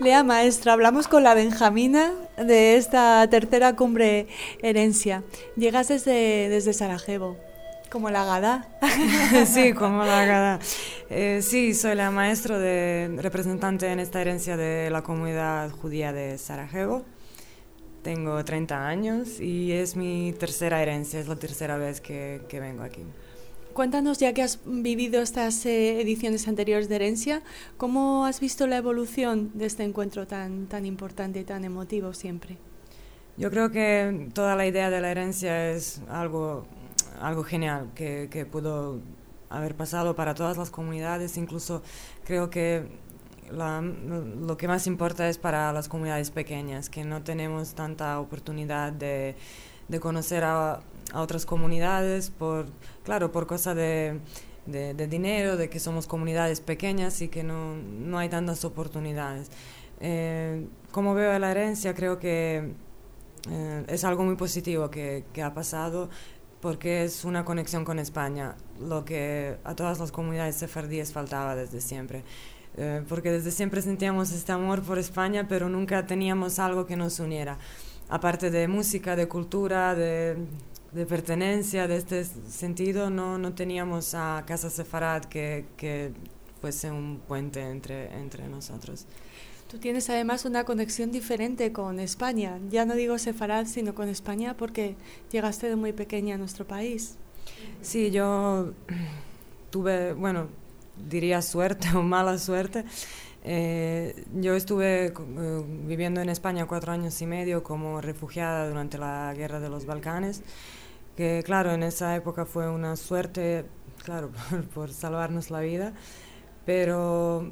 Lea, maestra, hablamos con la Benjamina de esta tercera cumbre Herencia. Llegas desde Sarajevo, como la Gada. Sí, como la Gada. Sí, soy la maestra representante en esta herencia de la comunidad judía de Sarajevo. Tengo 30 años y es mi tercera herencia, es la tercera vez que vengo aquí. Cuéntanos, ya que has vivido estas ediciones anteriores de Herencia, ¿cómo has visto la evolución de este encuentro tan importante y tan emotivo siempre? Yo creo que toda la idea de la herencia es algo genial que pudo haber pasado para todas las comunidades. Incluso creo que lo que más importa es para las comunidades pequeñas, que no tenemos tanta oportunidad de conocer a otras comunidades por cosa de dinero, de que somos comunidades pequeñas y que no hay tantas oportunidades. Como veo la herencia, creo que es algo muy positivo que ha pasado, porque es una conexión con España, lo que a todas las comunidades sefardíes faltaba desde siempre. Porque desde siempre sentíamos este amor por España, pero nunca teníamos algo que nos uniera. Aparte de música, de cultura, de pertenencia, de este sentido, no teníamos a Casa Sefarad que fuese un puente entre nosotros. Tú tienes además una conexión diferente con España. Ya no digo Sefarad, sino con España, porque llegaste de muy pequeña a nuestro país. Sí, yo tuve, diría suerte o mala suerte. Yo estuve viviendo en España 4 años y medio como refugiada durante la guerra de los Balcanes, que claro, en esa época fue una suerte, claro, por salvarnos la vida, pero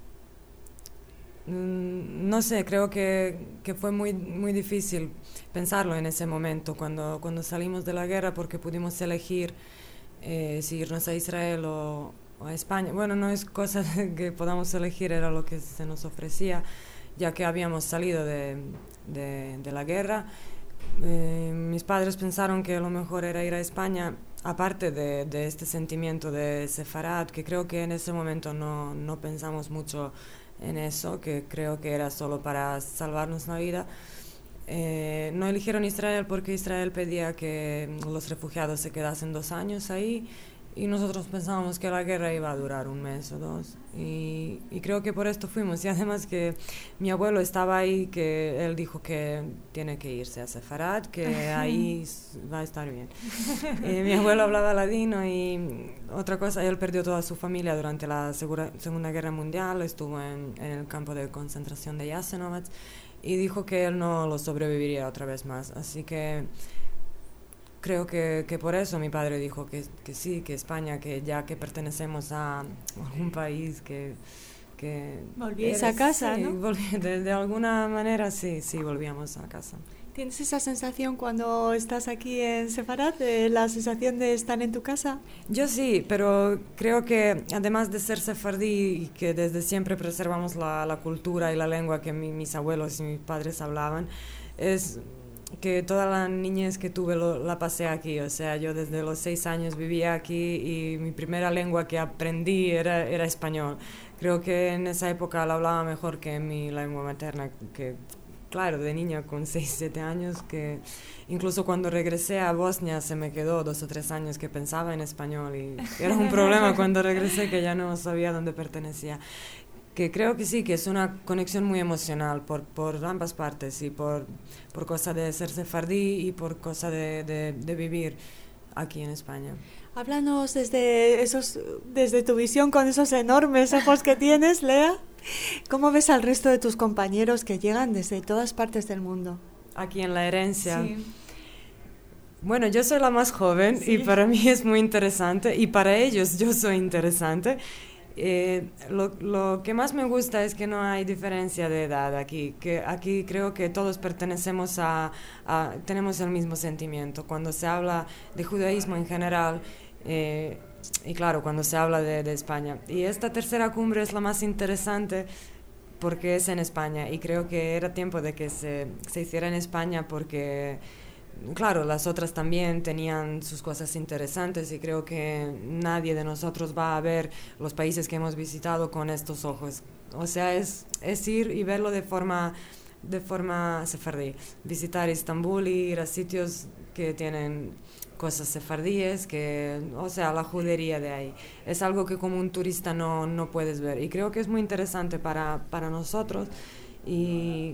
no sé, creo que fue muy difícil pensarlo en ese momento, cuando salimos de la guerra, porque pudimos elegir si irnos a Israel o a España. Bueno, no es cosa de que podamos elegir, era lo que se nos ofrecía, ya que habíamos salido de la guerra. Mis padres pensaron que lo mejor era ir a España, aparte de este sentimiento de Sefarad, que creo que en ese momento no pensamos mucho en eso, que creo que era solo para salvarnos la vida. No eligieron Israel porque Israel pedía que los refugiados se quedasen 2 años ahí, y nosotros pensábamos que la guerra iba a durar 1 mes o 2, y creo que por esto fuimos. Y además que mi abuelo estaba ahí, que él dijo que tiene que irse a Sefarad, que ahí va a estar bien. Mi abuelo hablaba ladino, y otra cosa, él perdió toda su familia durante la Segunda Guerra Mundial, estuvo en el campo de concentración de Jasenovac, y dijo que él no lo sobreviviría otra vez más. Así que creo que por eso mi padre dijo que sí, que España, que ya que pertenecemos a un país que volvíais a casa, sí, ¿no? De alguna manera sí, volvíamos a casa. ¿Tienes esa sensación cuando estás aquí en Sefarad, la sensación de estar en tu casa? Yo sí, pero creo que además de ser sefardí y que desde siempre preservamos la cultura y la lengua que mis abuelos y mis padres hablaban, es que toda la niñez que tuve la pasé aquí. O sea, yo desde los 6 años vivía aquí, y mi primera lengua que aprendí era español. Creo que en esa época la hablaba mejor que mi lengua materna, que claro, de niña con 6, 7 años, que incluso cuando regresé a Bosnia se me quedó 2 o 3 años que pensaba en español, y era un problema cuando regresé, que ya no sabía dónde pertenecía. Que creo que sí, que es una conexión muy emocional por ambas partes, y por cosa de ser sefardí y por cosa de vivir aquí en España. Háblanos desde tu visión, con esos enormes ojos que tienes, Lea. ¿Cómo ves al resto de tus compañeros que llegan desde todas partes del mundo? Aquí en la herencia. Sí. Bueno, yo soy la más joven, sí, y para mí es muy interesante, y para ellos yo soy interesante. Lo que más me gusta es que no hay diferencia de edad aquí, que aquí creo que todos pertenecemos tenemos el mismo sentimiento cuando se habla de judaísmo en general, y claro, cuando se habla de España. Y esta tercera cumbre es la más interesante porque es en España, y creo que era tiempo de que se hiciera en España, porque claro, las otras también tenían sus cosas interesantes y creo que nadie de nosotros va a ver los países que hemos visitado con estos ojos. O sea, es ir y verlo de forma sefardí. Visitar Estambul y ir a sitios que tienen cosas sefardíes, o sea, la judería de ahí. Es algo que como un turista no puedes ver. Y creo que es muy interesante para nosotros. Y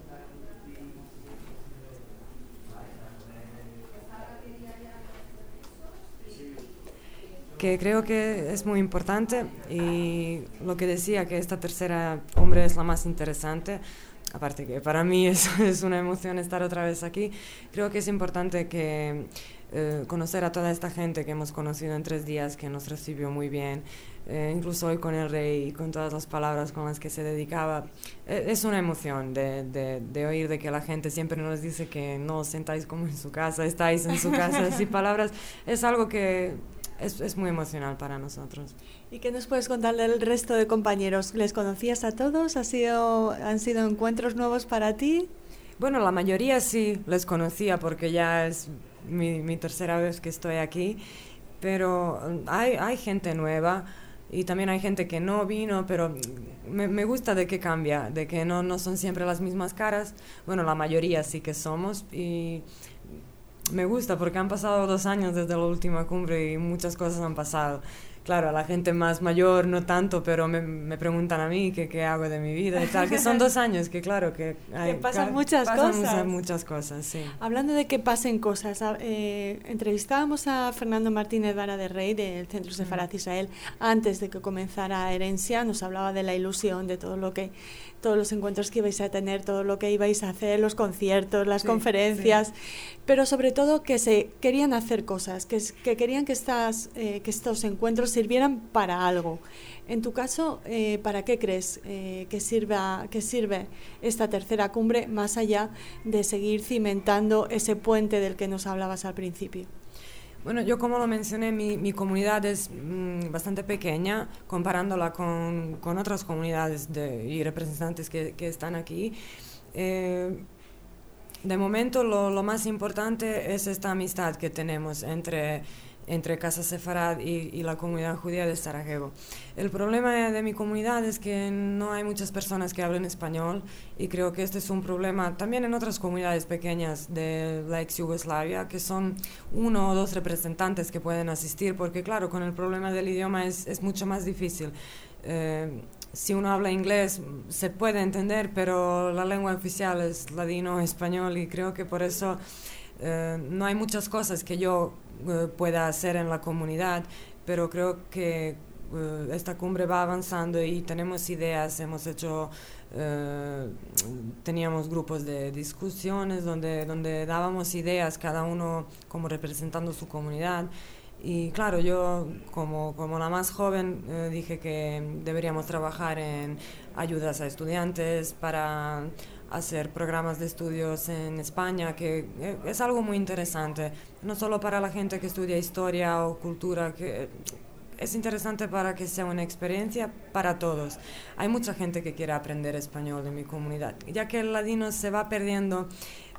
que creo que es muy importante, y lo que decía, que esta tercera cumbre es la más interesante, aparte que para mí es una emoción estar otra vez aquí. Creo que es importante que conocer a toda esta gente que hemos conocido en 3 días, que nos recibió muy bien, incluso hoy con el rey y con todas las palabras con las que se dedicaba. Es una emoción de oír de que la gente siempre nos dice que no os sentáis como en su casa, estáis en su casa, así palabras. Es algo que es muy emocional para nosotros. ¿Y qué nos puedes contar del resto de compañeros? ¿Les conocías a todos? ¿Han sido encuentros nuevos para ti? Bueno, la mayoría sí les conocía porque ya es mi tercera vez que estoy aquí, pero hay gente nueva y también hay gente que no vino, pero me gusta de que cambia, de que no son siempre las mismas caras. Bueno, la mayoría sí que somos, y me gusta porque han pasado 2 años desde la última cumbre y muchas cosas han pasado. Claro, a la gente más mayor no tanto, pero me preguntan a mí qué hago de mi vida y tal, que son 2 años, que claro, que pasan muchas cosas. Muchas cosas, sí. Hablando de que pasen cosas, entrevistábamos a Fernando Martínez Vara de Rey del Centro Sefarad Israel antes de que comenzara Herencia. Nos hablaba de la ilusión, de todos los encuentros que ibais a tener, todo lo que ibais a hacer, los conciertos, las conferencias, pero sobre todo que se querían hacer cosas, que querían que estos encuentros sirvieran para algo. En tu caso, ¿para qué crees que sirve esta tercera cumbre, más allá de seguir cimentando ese puente del que nos hablabas al principio? Bueno, yo como lo mencioné, mi comunidad es bastante pequeña comparándola con otras comunidades y representantes que están aquí. De momento lo más importante es esta amistad que tenemos entre Casa Sefarad y la comunidad judía de Sarajevo. El problema de mi comunidad es que no hay muchas personas que hablen español, y creo que este es un problema también en otras comunidades pequeñas de la ex Yugoslavia, que son 1 o 2 representantes que pueden asistir, porque claro, con el problema del idioma es mucho más difícil. Si uno habla inglés se puede entender, pero la lengua oficial es ladino español, y creo que por eso no hay muchas cosas que yo pueda hacer en la comunidad, pero creo que esta cumbre va avanzando y tenemos ideas. Teníamos grupos de discusiones donde dábamos ideas, cada uno como representando su comunidad. Y claro, yo como la más joven dije que deberíamos trabajar en ayudas a estudiantes para hacer programas de estudios en España, que es algo muy interesante, no solo para la gente que estudia historia o cultura, que es interesante para que sea una experiencia para todos. Hay mucha gente que quiere aprender español en mi comunidad, ya que el ladino se va perdiendo.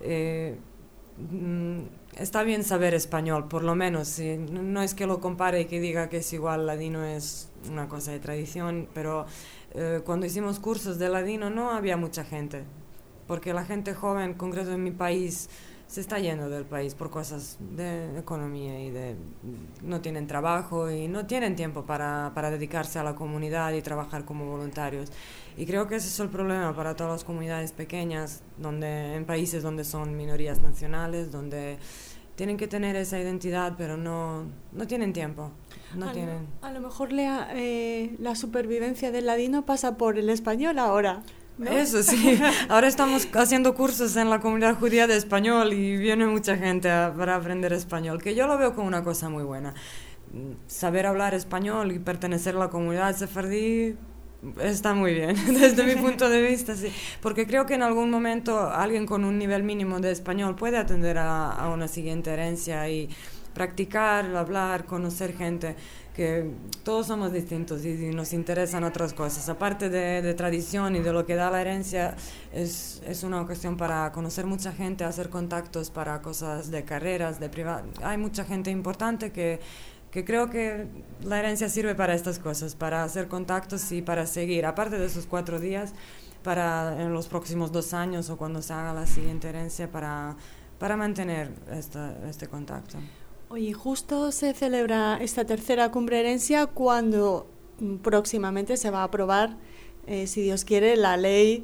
Está bien saber español, por lo menos. No es que lo compare y que diga que es igual, ladino es una cosa de tradición, pero cuando hicimos cursos de ladino no había mucha gente, porque la gente joven, en concreto en mi país, se está yendo del país por cosas de economía y no tienen trabajo y no tienen tiempo para dedicarse a la comunidad y trabajar como voluntarios. Y creo que ese es el problema para todas las comunidades pequeñas, en países donde son minorías nacionales, donde tienen que tener esa identidad, pero no tienen tiempo. A lo mejor la supervivencia del ladino pasa por el español ahora, ¿no? Eso sí, ahora estamos haciendo cursos en la comunidad judía de español y viene mucha gente para aprender español, que yo lo veo como una cosa muy buena. Saber hablar español y pertenecer a la comunidad sefardí está muy bien, desde mi punto de vista, sí, porque creo que en algún momento alguien con un nivel mínimo de español puede atender a una siguiente herencia y practicar, hablar, conocer gente, que todos somos distintos y nos interesan otras cosas. Aparte de tradición y de lo que da la herencia, es una ocasión para conocer mucha gente, hacer contactos para cosas de carreras, de privado. Hay mucha gente importante que creo que la herencia sirve para estas cosas, para hacer contactos y para seguir, aparte de esos 4 días, para en los próximos 2 años o cuando se haga la siguiente herencia, para mantener este contacto. Oye, justo se celebra esta tercera cumbre herencia cuando próximamente se va a aprobar, si Dios quiere, la ley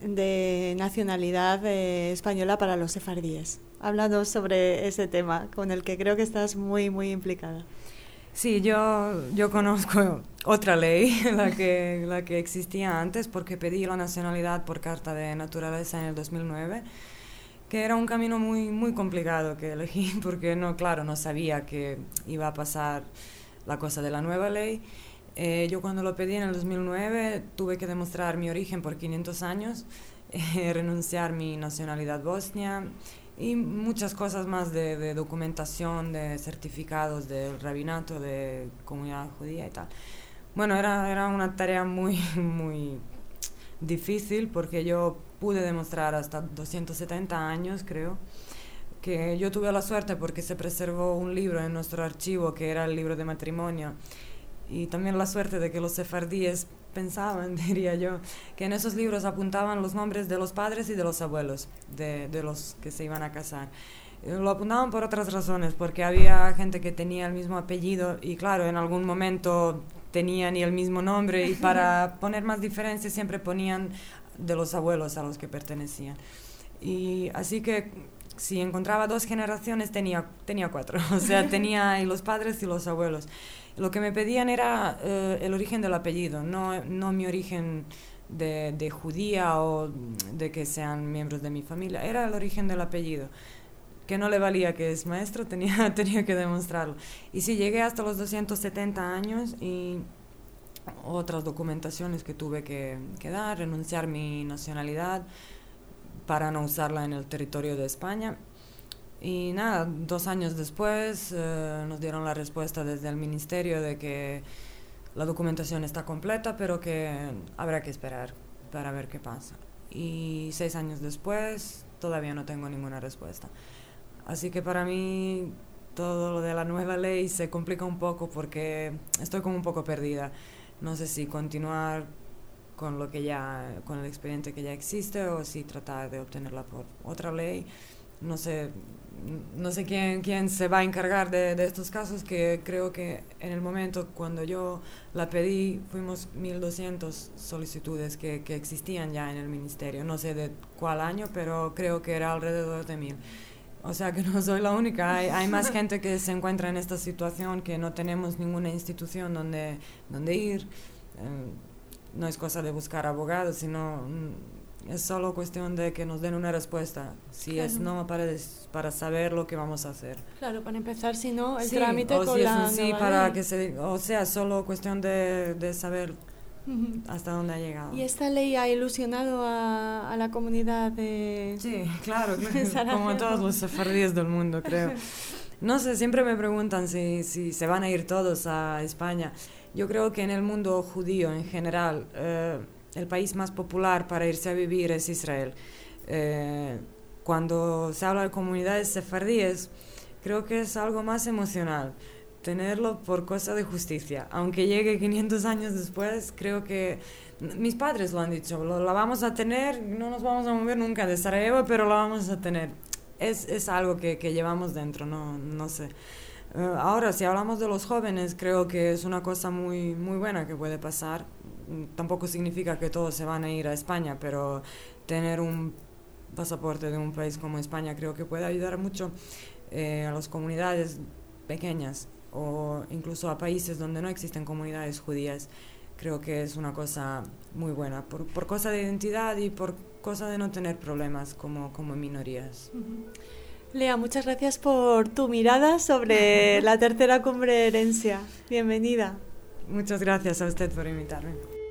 de nacionalidad española para los sefardíes. Háblanos sobre ese tema, con el que creo que estás muy, muy implicada. Sí, yo conozco otra ley, la que existía antes, porque pedí la nacionalidad por carta de naturaleza en el 2009, que era un camino muy, muy complicado que elegí, porque no sabía que iba a pasar la cosa de la nueva ley. Yo cuando lo pedí en el 2009 tuve que demostrar mi origen por 500 años, renunciar mi nacionalidad bosnia y muchas cosas más de documentación, de certificados del rabinato, de comunidad judía y tal. Bueno, era una tarea muy, muy difícil porque yo pude demostrar hasta 270 años, creo, que yo tuve la suerte porque se preservó un libro en nuestro archivo que era el libro de matrimonio, y también la suerte de que los sefardíes pensaban, diría yo, que en esos libros apuntaban los nombres de los padres y de los abuelos de los que se iban a casar. Lo apuntaban por otras razones, porque había gente que tenía el mismo apellido y claro, en algún momento tenían el mismo nombre, y para poner más diferencias siempre ponían de los abuelos a los que pertenecían. Y así que si encontraba 2 generaciones tenía 4, o sea, tenía y los padres y los abuelos. Lo que me pedían era el origen del apellido, no mi origen de judía o de que sean miembros de mi familia, era el origen del apellido, que no le valía que es maestro, tenía que demostrarlo. Y sí, llegué hasta los 270 años y otras documentaciones que tuve que dar, renunciar mi nacionalidad para no usarla en el territorio de España. Y nada, 2 años después nos dieron la respuesta desde el ministerio de que la documentación está completa, pero que habrá que esperar para ver qué pasa. Y 6 años después todavía no tengo ninguna respuesta. Así que para mí todo lo de la nueva ley se complica un poco porque estoy como un poco perdida. No sé si continuar con con el expediente que ya existe o si tratar de obtenerla por otra ley. No sé quién se va a encargar de estos casos, que creo que en el momento cuando yo la pedí fuimos 1.200 solicitudes que existían ya en el ministerio. No sé de cuál año, pero creo que era alrededor de 1.000. O sea que no soy la única, hay más gente que se encuentra en esta situación, que no tenemos ninguna institución donde ir. No es cosa de buscar abogados, sino es solo cuestión de que nos den una respuesta, si claro. Es no, para saber lo que vamos a hacer. Claro, para empezar, si no, el trámite o con si la es un sí, para que o sea, solo cuestión de saber hasta dónde ha llegado. ¿Y esta ley ha ilusionado a la comunidad de...? Sí, claro, como todos los sefardíes del mundo, creo. No sé, siempre me preguntan si se van a ir todos a España. Yo creo que en el mundo judío en general, el país más popular para irse a vivir es Israel. Cuando se habla de comunidades sefardíes, creo que es algo más emocional tenerlo por cosa de justicia. Aunque llegue 500 años después, creo que mis padres lo han dicho, la vamos a tener, no nos vamos a mover nunca de Sarajevo, pero la vamos a tener. Es algo que llevamos dentro, no sé. Ahora, si hablamos de los jóvenes, creo que es una cosa muy, muy buena que puede pasar. Tampoco significa que todos se van a ir a España, pero tener un pasaporte de un país como España creo que puede ayudar mucho a las comunidades pequeñas o incluso a países donde no existen comunidades judías. Creo que es una cosa muy buena, por cosa de identidad y por cosa de no tener problemas como minorías. Lea, muchas gracias por tu mirada sobre la tercera cumbre herencia. Bienvenida. Muchas gracias a usted por invitarme.